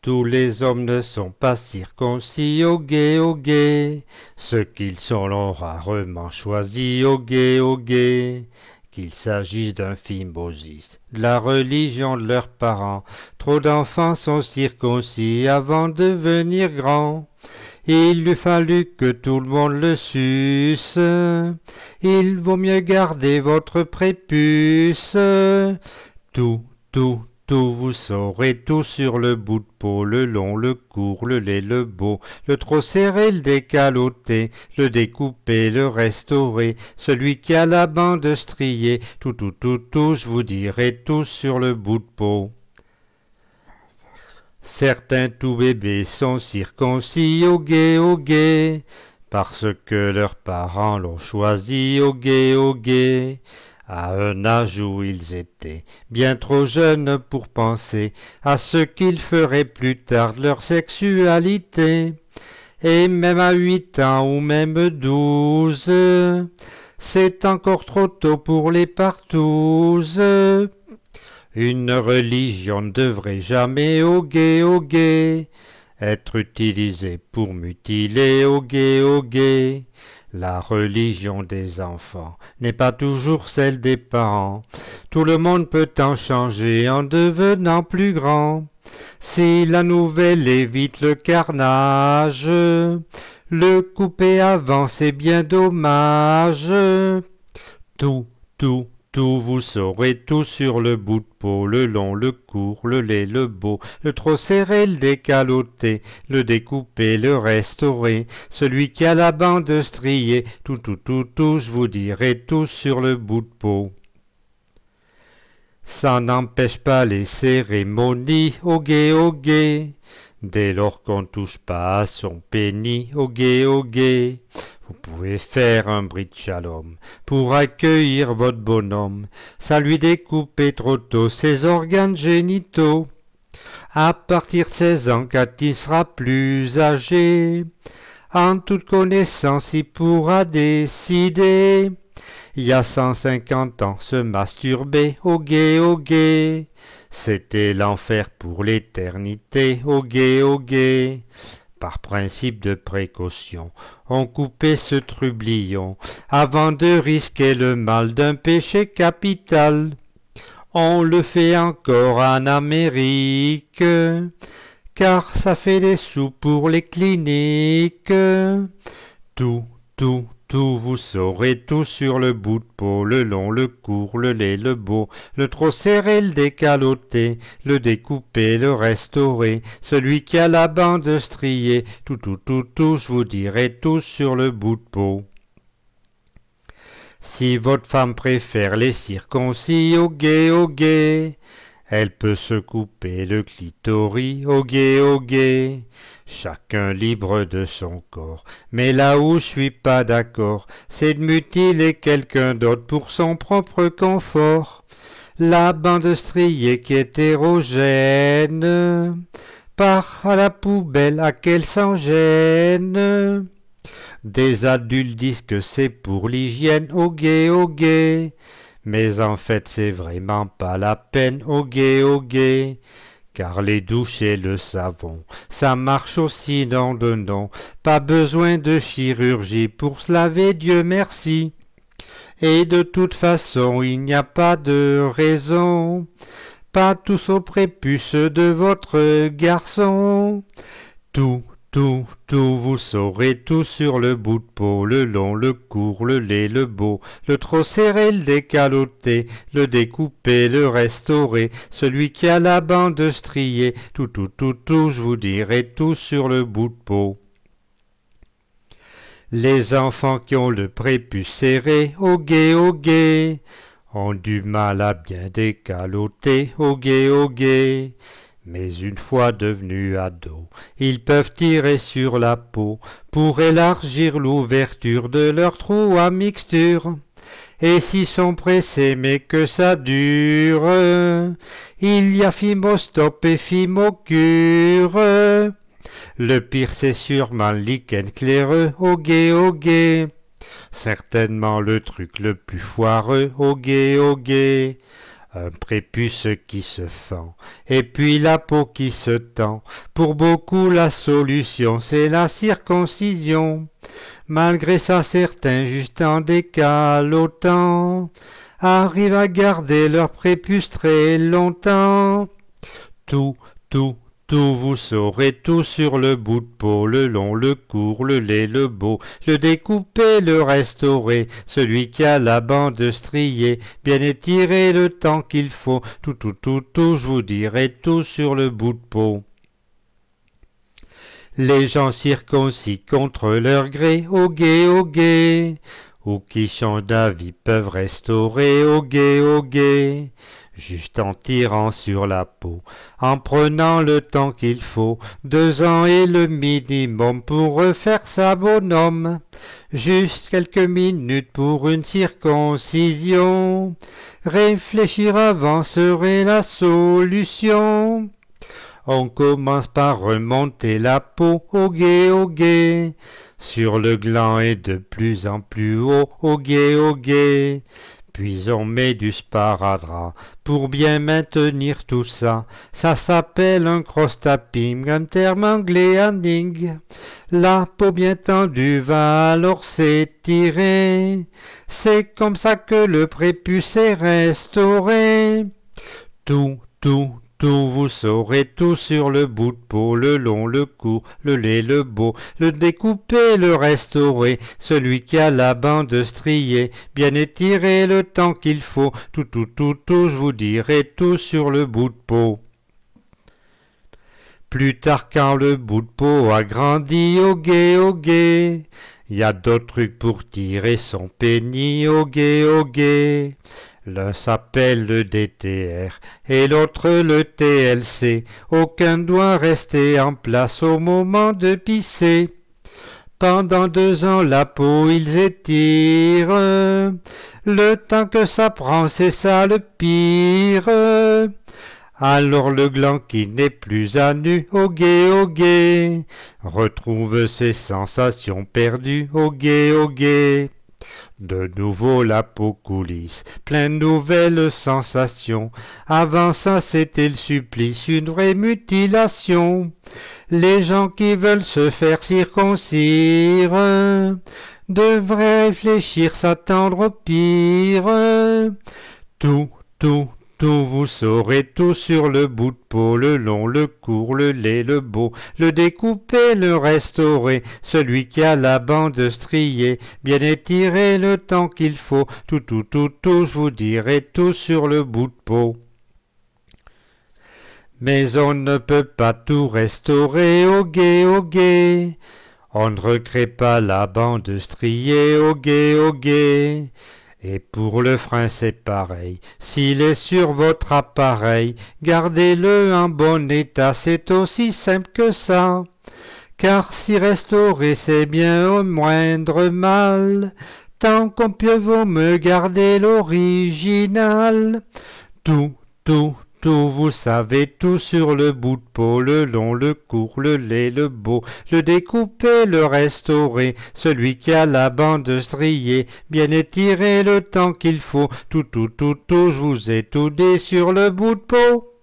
Tous les hommes ne sont pas circoncis, au gué, ceux qu'ils sont l'ont rarement choisi, au gué, qu'il s'agisse d'un phimosis, de la religion de leurs parents. Trop d'enfants sont circoncis avant de devenir grands. Il lui fallut que tout le monde le suce. Il vaut mieux garder votre prépuce. Tout, vous saurez tout sur le bout de peau, le long, le court, le laid, le beau, le trop serré, le décaloté, le découpé, le restauré, celui qui a la bande striée, tout, je vous dirai tout sur le bout de peau. Certains tout bébés sont circoncis, au gué, parce que leurs parents l'ont choisi, au gué, à un âge où ils étaient bien trop jeunes pour penser à ce qu'ils feraient plus tard de leur sexualité. Et même à 8 ans ou même 12, c'est encore trop tôt pour les partous. Une religion ne devrait jamais, au gué, être utilisée pour mutiler, au gué. La religion des enfants n'est pas toujours celle des parents. Tout le monde peut en changer en devenant plus grand. Si la nouvelle évite le carnage, le couper avant c'est bien dommage. Tout, vous saurez tout sur le bout de peau, le long, le court, le laid, le beau, le trop serré, le décaloté, le découpé, le restauré, celui qui a la bande striée, tout, je vous dirai tout sur le bout de peau. Ça n'empêche pas les cérémonies, au gué, dès lors qu'on touche pas à son pénis, au gué. Vous pouvez faire un bris de shalom pour accueillir votre bonhomme, ça lui découper trop tôt ses organes génitaux. À partir de 16 ans, quand il sera plus âgé, en toute connaissance il pourra décider. Il y a 150 ans, se masturber, au gué, c'était l'enfer pour l'éternité, au gué. Par principe de précaution, on coupait ce trublion avant de risquer le mal d'un péché capital. On le fait encore en Amérique, car ça fait des sous pour les cliniques. Tout, vous saurez tout sur le bout de peau, le long, le court, le laid, le beau, le trop serré, le décaloté, le découpé, le restauré, celui qui a la bande striée, tout, je vous dirai tout sur le bout de peau. Si votre femme préfère les circoncis, au gué, elle peut se couper le clitoris, au gué. Chacun libre de son corps, mais là où je suis pas d'accord, c'est de mutiler quelqu'un d'autre pour son propre confort. La bande striée qui est hétérogène part à la poubelle à qu'elle s'en gêne. Des adultes disent que c'est pour l'hygiène, au gué, mais en fait c'est vraiment pas la peine, au gué. Car les douches et le savon, ça marche aussi dans de non, pas besoin de chirurgie pour se laver, Dieu merci. Et de toute façon, il n'y a pas de raison, pas tous au prépuce de votre garçon. Tout, vous saurez tout sur le bout de peau, le long, le court, le laid, le beau, le trop serré, le décaloté, le découpé, le restauré, celui qui a la bande striée, tout, je vous dirai tout sur le bout de peau. Les enfants qui ont le prépuce serré, au gué, ont du mal à bien décaloter, au gué. Mais une fois devenus ados, ils peuvent tirer sur la peau pour élargir l'ouverture de leur trou à mixture. Et s'ils sont pressés mais que ça dure, il y a Fimostop et Fimocure. Le pire c'est sûrement le lichen claireux, au gué. Certainement le truc le plus foireux, au gué. un prépuce qui se fend, et puis la peau qui se tend. Pour beaucoup la solution, c'est la circoncision. Malgré ça, certains, juste en décalotant, arrivent à garder leur prépuce très longtemps. Tout, vous saurez tout sur le bout de peau, le long, le court, le laid, le beau, le découper, le restaurer, celui qui a la bande striée, bien étirer le temps qu'il faut, tout, je vous dirai tout sur le bout de peau. Les gens circoncis contre leur gré, au gué, ou qui changent d'avis peuvent restaurer, au gué, juste en tirant sur la peau, en prenant le temps qu'il faut, 2 ans est le minimum pour refaire sa bonhomme, juste quelques minutes pour une circoncision, réfléchir avant serait la solution. On commence par remonter la peau, au gué, sur le gland et de plus en plus haut, au gué. Puis on met du sparadrap pour bien maintenir tout ça. Ça s'appelle un cross-tapping, un terme anglais ending. La peau bien tendue va alors s'étirer. C'est comme ça que le prépuce est restauré. Tout, vous saurez tout sur le bout de peau, le long, le court, le laid, le beau, le découper, le restaurer, celui qui a la bande striée, bien étirer le temps qu'il faut, tout, je vous dirai tout sur le bout de peau. Plus tard quand le bout de peau a grandi, au gué, y a d'autres trucs pour tirer son pénis, au gué. L'un s'appelle le DTR et l'autre le TLC. Aucun doit rester en place au moment de pisser. Pendant 2 ans la peau ils étirent. Le temps que ça prend, c'est ça le pire. Alors le gland qui n'est plus à nu, au gué, retrouve ses sensations perdues, au gué. De nouveau la peau coulisse, plein de nouvelles sensations. Avant ça c'était le supplice, une vraie mutilation. Les gens qui veulent se faire circoncire devraient réfléchir, s'attendre au pire. Tout, vous saurez tout sur le bout de peau, le long, le court, le laid, le beau, le découper, le restaurer, celui qui a la bande striée, bien étirer le temps qu'il faut, tout, je vous dirai tout sur le bout de peau. Mais on ne peut pas tout restaurer, au gué, on ne recrée pas la bande striée, au gué. Et pour le frein c'est pareil, s'il est sur votre appareil, gardez-le en bon état, c'est aussi simple que ça. Car si restaurer c'est bien au moindre mal, tant qu'on peut vaut me garder l'original. Tout, vous savez tout sur le bout de peau, le long, le court, le laid, le beau, le découper, le restaurer, celui qui a la bande striée, bien étirer le temps qu'il faut, tout, je vous ai tout dit sur le bout de peau.